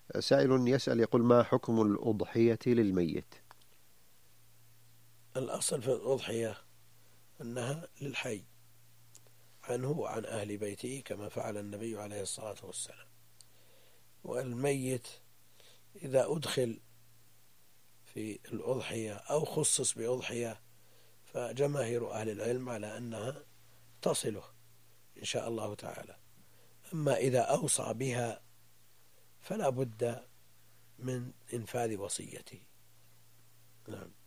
سائل يسأل يقول: ما حكم الأضحية للميت؟ الأصل في الأضحية أنها للحي عنه وعن أهل بيته كما فعل النبي عليه الصلاة والسلام. والميت إذا أدخل في الأضحية أو خصص بأضحية فجماهير أهل العلم على أنها تصله إن شاء الله تعالى. أما إذا أوصى بها فلا بد من إنفاذ وصيته. نعم.